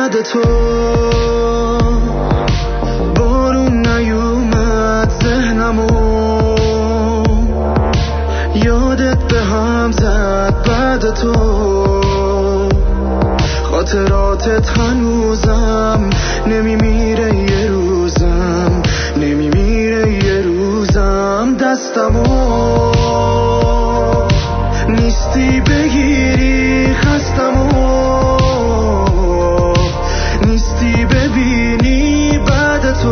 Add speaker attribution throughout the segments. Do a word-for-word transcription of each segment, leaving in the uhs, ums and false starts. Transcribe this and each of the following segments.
Speaker 1: بعد تو بارون نیومد ذهنمو، یادت به هم زد بعد تو، خاطراتت هنوزم نمیمیره یه روزم، نمیمیره یه روزم. دستمو نیستی بگیری خستمو، نیستی ببینی بعد تو،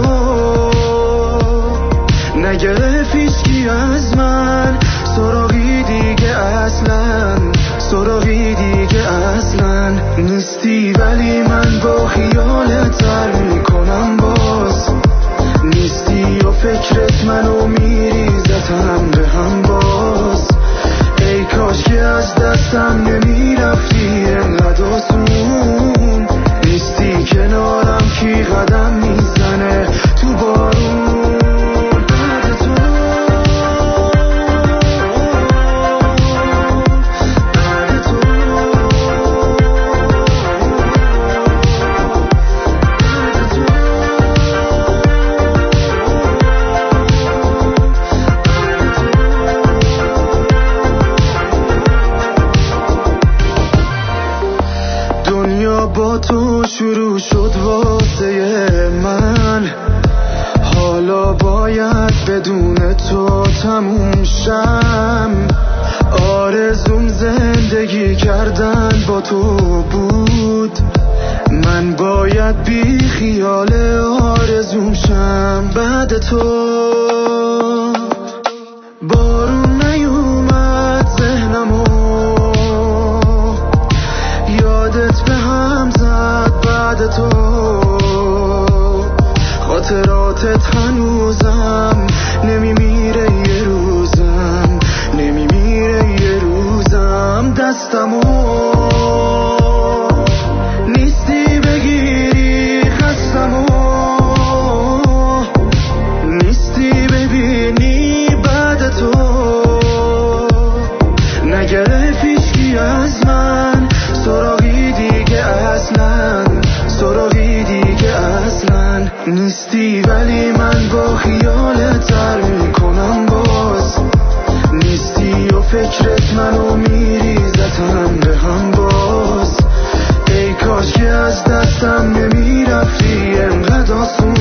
Speaker 1: نگرفت هیچکی از من سراغی دیگه اصلا، سراغی دیگه اصلا نیستی. ولی من با خیالت سر میکنم باز، نیستی و فکرت منو میریزتم به هم باز. ای کاش که از دستم نمیرفتی انقدر آسون، نیستی کنارم کی قدم میزنه تو بارون. با تو شروع شد واسه من، حالا باید بدون تو تموم شم. آرزوم زندگی کردن با تو بود، من باید بی خیال آرزوم شم. بعد تو بارون نیومد ذهنمو، یادت به هم زد بعد تو، خاطراتت هنوزم نمیمیره یه روزم، نمیمیره یه روزم. دستمو نیستی بگیری خستمو، نیستی ببینی بعد تو، نگرفت هیچکی از من سراغی دیگه اصلا، سراغی دیگه اصلا نیستی. ولی من با خیالت سر میکنم باز، نیستی و فکرت منو میریزتم به هم باز. ای کاش که از دستم نمیرفتی انقدر آسون،